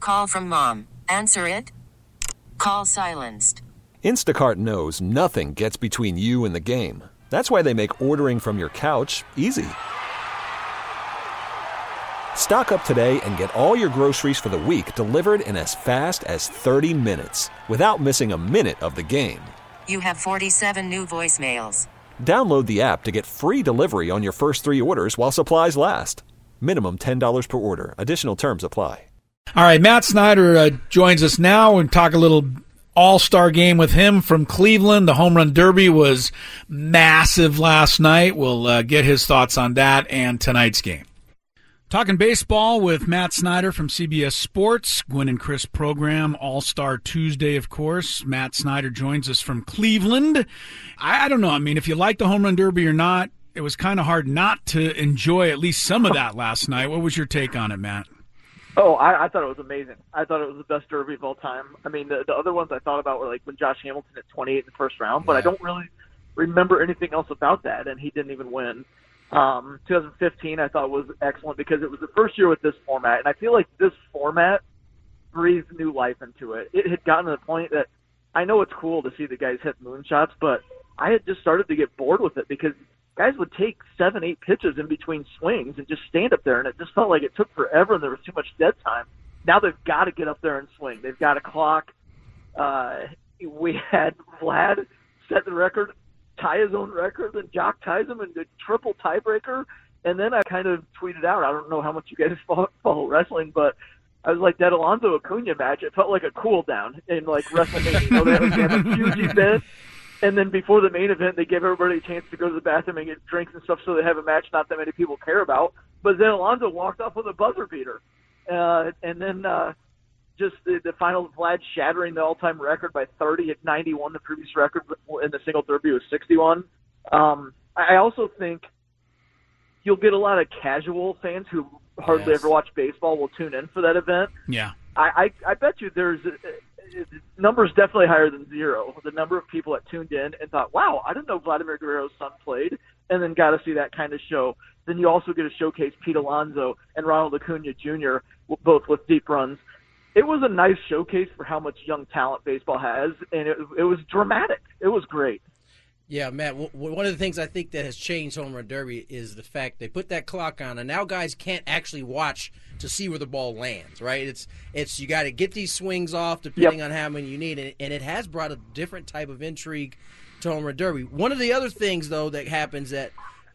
Call from mom. Answer it. Call silenced. Instacart knows nothing gets between you and the game. That's why they make ordering from your couch easy. Stock up today and get all your groceries for the week delivered in as fast as 30 minutes without missing a minute of the game. You have 47 new voicemails. Download the app to get free delivery on your first 3 orders while supplies last. Minimum $10 per order. Additional terms apply. All right, Matt Snyder joins us now and talk a little all-star game with him from Cleveland. The Home Run Derby was massive last night. We'll get his thoughts on that and tonight's game. Talking baseball with Matt Snyder from CBS Sports, Gwynn and Chris program, All-Star Tuesday, of course. Matt Snyder joins us from Cleveland. I don't know. I mean, if you like the Home Run Derby or not, it was kind of hard not to enjoy at least some of that last night. What was your take on it, Matt? Oh, I thought it was amazing. I thought it was the best Derby of all time. I mean, the other ones I thought about were like when Josh Hamilton hit 28 in the first round, but I don't really remember anything else about that, and he didn't even win. 2015 I thought was excellent because it was the first year with this format, and I feel like this format breathed new life into it. It had gotten to the point that I know it's cool to see the guys hit moonshots, but I had just started to get bored with it because guys would take 7-8 pitches in between swings and just stand up there, and it just felt like it took forever and there was too much dead time. Now they've got to get up there and swing. They've got a clock. We had Vlad set the record, tie his own record, and Jock ties him in the triple tiebreaker. And then I kind of tweeted out, I don't know how much you guys follow wrestling, but I was like, that Alonso Acuna match, it felt like a cool down in like WrestleMania. You know, they have a huge event, and then before the main event, they give everybody a chance to go to the bathroom and get drinks and stuff so they have a match not that many people care about. But then Alonso walked off with a buzzer beater. And then just the final, Vlad shattering the all-time record by 30 at 91. The previous record in the single derby was 61. I also think you'll get a lot of casual fans who hardly ever watch baseball will tune in for that event. Yeah. I bet you there's numbers definitely higher than zero. The number of people that tuned in and thought, wow, I didn't know Vladimir Guerrero's son played, and then got to see that kind of show. Then you also get to showcase Pete Alonso and Ronald Acuna Jr., both with deep runs. It was a nice showcase for how much young talent baseball has, and it was dramatic. It was great. Yeah, Matt, one of the things I think that has changed Home Run Derby is the fact they put that clock on, and now guys can't actually watch to see where the ball lands, right? It's you got to get these swings off depending on how many you need, and it has brought a different type of intrigue to Home Run Derby. One of the other things, though, that happens at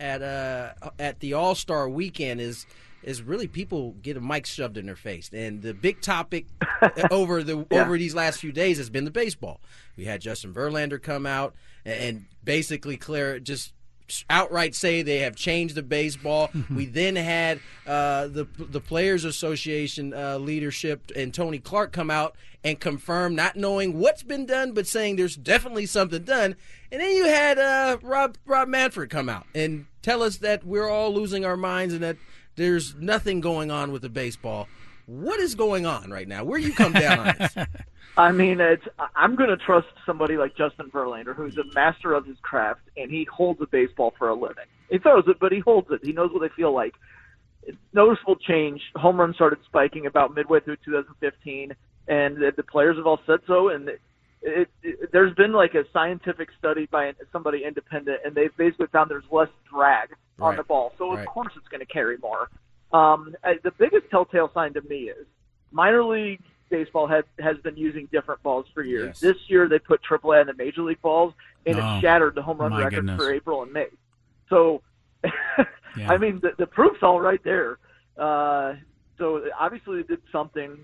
the All-Star Weekend is really people get a mic shoved in their face. And the big topic over these last few days has been the baseball. We had Justin Verlander come out and basically just outright say they have changed the baseball. We then had the Players Association leadership and Tony Clark come out and confirm, not knowing what's been done, but saying there's definitely something done. And then you had Rob Manfred come out and tell us that we're all losing our minds and that there's nothing going on with the baseball. What is going on right now? Where you come down on this? I mean, I'm going to trust somebody like Justin Verlander, who's a master of his craft, and he holds a baseball for a living. He throws it, but he holds it. He knows what they feel like. Noticeable change. Home runs started spiking about midway through 2015, and the players have all said so. And there's been like a scientific study by somebody independent, and they've basically found there's less drag on the ball. So, of course, it's going to carry more. The biggest telltale sign to me is minor league baseball has been using different balls for years. Yes. This year they put AAA on the Major League balls, and it shattered the home run record for April and May. So, I mean, the proof's all right there. So obviously it did something.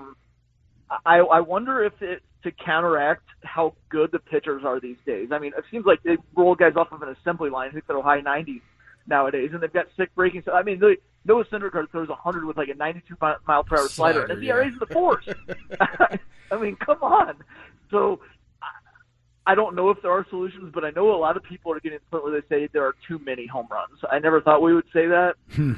I wonder if it to counteract how good the pitchers are these days. I mean, it seems like they roll guys off of an assembly line who throw high 90s nowadays, and they've got sick breaking. So I mean, Noah Syndergaard throws 100 with like a 92 mile per hour slider, and his ERA's in the fours. I mean, come on. So I don't know if there are solutions, but I know a lot of people are getting to the point where they say there are too many home runs. I never thought we would say that.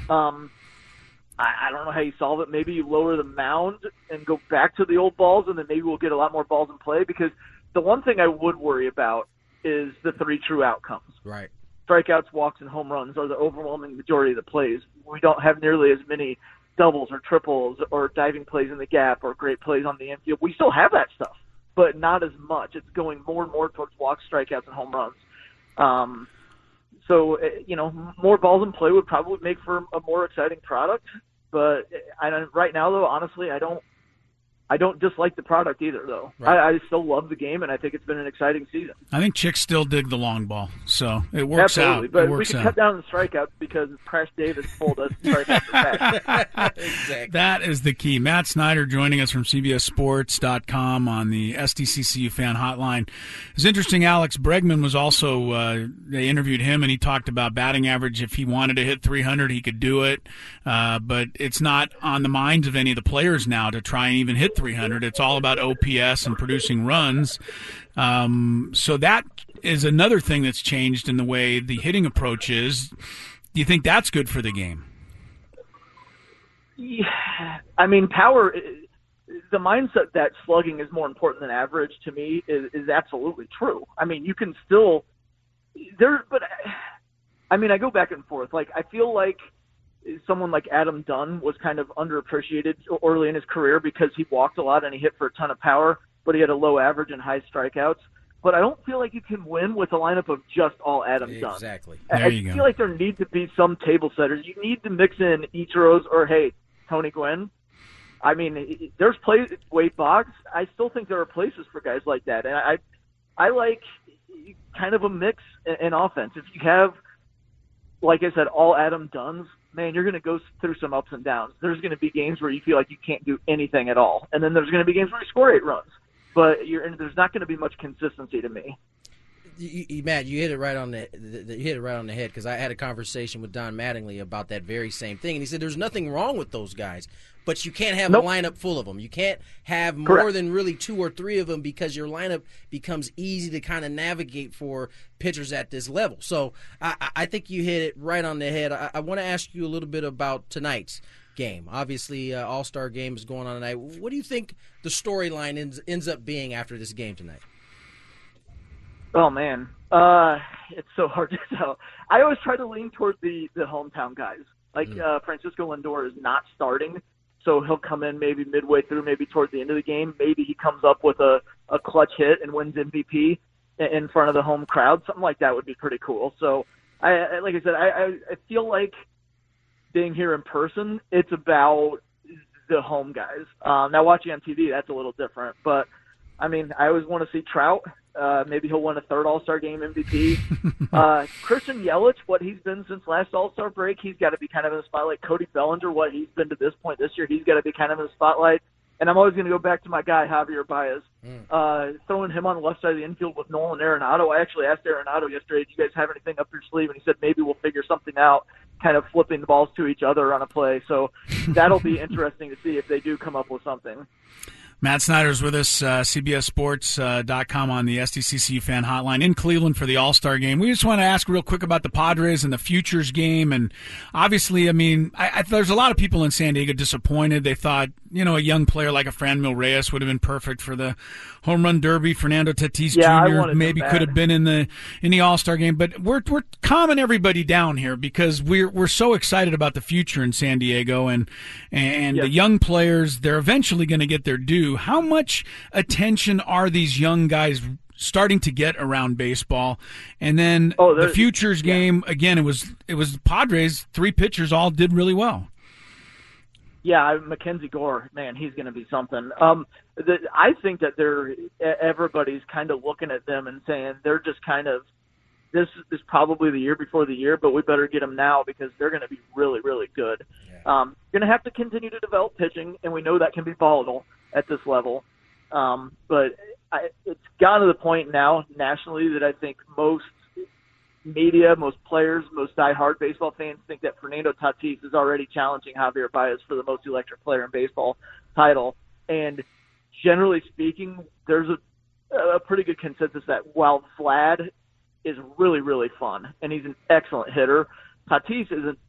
I don't know how you solve it. Maybe you lower the mound and go back to the old balls, and then maybe we'll get a lot more balls in play. Because the one thing I would worry about is the three true outcomes. Right. Strikeouts, walks, and home runs are the overwhelming majority of the plays. We don't have nearly as many doubles or triples or diving plays in the gap or great plays on the infield. We still have that stuff, but not as much. It's going more and more towards walks, strikeouts, and home runs. So, more balls in play would probably make for a more exciting product. But right now, though, honestly, I don't dislike the product either, though. Right. I still love the game, and I think it's been an exciting season. I think chicks still dig the long ball, so it works Absolutely, out. But we can cut down the strikeouts because Crash Davis told us strike after fact. Exactly. That is the key. Matt Snyder joining us from CBSSports.com on the SDCCU fan hotline. It's interesting, Alex Bregman was also, they interviewed him, and he talked about batting average. If he wanted to hit 300, he could do it, but it's not on the minds of any of the players now to try and even hit 300. It's all about OPS and producing runs. So that is another thing that's changed in the way the hitting approach is. Do you think that's good for the game? Yeah. I mean, power, the mindset that slugging is more important than average to me is absolutely true. I mean, you can still I go back and forth. Like, I feel like someone like Adam Dunn was kind of underappreciated early in his career because he walked a lot and he hit for a ton of power, but he had a low average and high strikeouts. But I don't feel like you can win with a lineup of just all Adam Dunn. Exactly. There you go. I feel like there need to be some table setters. You need to mix in Ichiro's or, hey, Tony Gwynn. I mean, there's Wade Boggs. I still think there are places for guys like that. And I like kind of a mix in offense. If you have, like I said, all Adam Dunns, man, you're going to go through some ups and downs. There's going to be games where you feel like you can't do anything at all. And then there's going to be games where you score 8 runs. But there's not going to be much consistency to me. Matt, you hit it right on the head because I had a conversation with Don Mattingly about that very same thing, and he said there's nothing wrong with those guys, but you can't have a lineup full of them. You can't have more than really 2 or 3 of them because your lineup becomes easy to kind of navigate for pitchers at this level. So I think you hit it right on the head. I want to ask you a little bit about tonight's game. Obviously, All-Star game is going on tonight. What do you think the storyline ends up being after this game tonight? Oh, man. It's so hard to tell. I always try to lean toward the hometown guys. Like Francisco Lindor is not starting, so he'll come in maybe midway through, maybe towards the end of the game. Maybe he comes up with a clutch hit and wins MVP in front of the home crowd. Something like that would be pretty cool. So, like I said, I feel like being here in person, it's about the home guys. Now, watching on TV, that's a little different. But, I mean, I always want to see Trout. Maybe he'll win a 3rd All-Star Game MVP. Christian Yelich, what he's been since last All-Star break, he's got to be kind of in the spotlight. Cody Bellinger, what he's been to this point this year, he's got to be kind of in the spotlight. And I'm always going to go back to my guy, Javier Baez. Throwing him on the left side of the infield with Nolan Arenado. I actually asked Arenado yesterday, do you guys have anything up your sleeve? And he said maybe we'll figure something out, kind of flipping the balls to each other on a play. So that'll be interesting to see if they do come up with something. Matt Snyder's with us, CBSSports.com on the SDCCU fan hotline in Cleveland for the All-Star game. We just want to ask real quick about the Padres and the Futures game. And obviously, I mean, there's a lot of people in San Diego disappointed. They thought, a young player like a Franmil Reyes would have been perfect for the Home Run Derby. Fernando Tatis Jr. maybe could have been in the All-Star game. But we're calming everybody down here because we're so excited about the future in San Diego and the young players. They're eventually going to get their due. How much attention are these young guys starting to get around baseball? And then the Futures game, again, it was Padres, 3 pitchers all did really well. Yeah, Mackenzie Gore, man, he's going to be something. I think that everybody's kind of looking at them and saying they're just kind of, this is probably the year before the year, but we better get them now because they're going to be really, really good. You're going to have to continue to develop pitching, and we know that can be volatile at this level. But it's gotten to the point now nationally that I think most media, most players, most diehard baseball fans think that Fernando Tatis is already challenging Javier Baez for the most electric player in baseball title. And generally speaking, there's a pretty good consensus that while Vlad is really, really fun and he's an excellent hitter, Tatis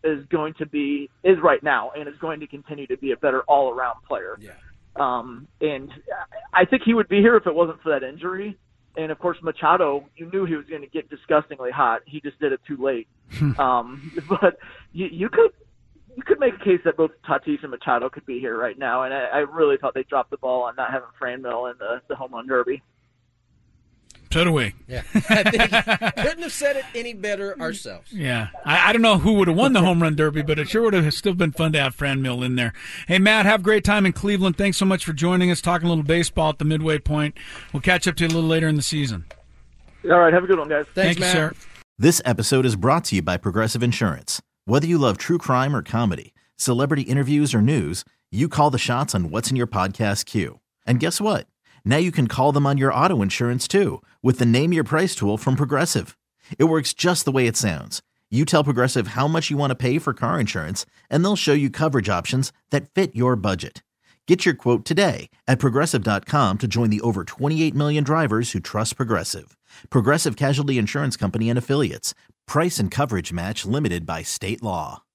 is right now and is going to continue to be a better all-around player. Yeah. And I think he would be here if it wasn't for that injury. And, of course, Machado, you knew he was going to get disgustingly hot. He just did it too late. But you could you could make a case that both Tatis and Machado could be here right now, and I really thought they dropped the ball on not having Franmil in the home run derby. So do we. Yeah, I think couldn't have said it any better ourselves. Yeah, I don't know who would have won the home run derby, but it sure would have still been fun to have Franmil in there. Hey, Matt, have a great time in Cleveland. Thanks so much for joining us, talking a little baseball at the midway point. We'll catch up to you a little later in the season. All right, have a good one, guys. Thank you, Matt. sir. This episode is brought to you by Progressive Insurance. Whether you love true crime or comedy, celebrity interviews or news, you call the shots on what's in your podcast queue. And guess what? Now you can call them on your auto insurance too with the Name Your Price tool from Progressive. It works just the way it sounds. You tell Progressive how much you want to pay for car insurance, and they'll show you coverage options that fit your budget. Get your quote today at Progressive.com to join the over 28 million drivers who trust Progressive. Progressive Casualty Insurance Company and Affiliates. Price and coverage match limited by state law.